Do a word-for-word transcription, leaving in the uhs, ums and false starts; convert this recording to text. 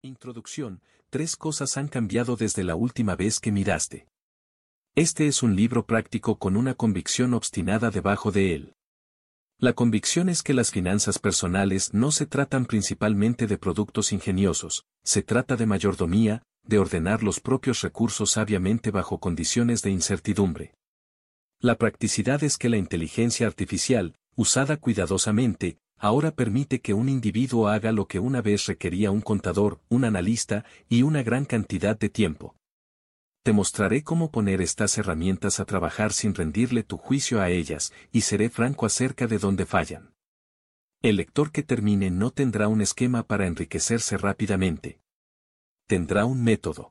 Introducción, tres cosas han cambiado desde la última vez que miraste. Este es un libro práctico con una convicción obstinada debajo de él. La convicción es que las finanzas personales no se tratan principalmente de productos ingeniosos, se trata de mayordomía, de ordenar los propios recursos sabiamente bajo condiciones de incertidumbre. La practicidad es que la inteligencia artificial, usada cuidadosamente, ahora permite que un individuo haga lo que una vez requería un contador, un analista y una gran cantidad de tiempo. Te mostraré cómo poner estas herramientas a trabajar sin rendirle tu juicio a ellas, y seré franco acerca de dónde fallan. El lector que termine no tendrá un esquema para enriquecerse rápidamente. Tendrá un método.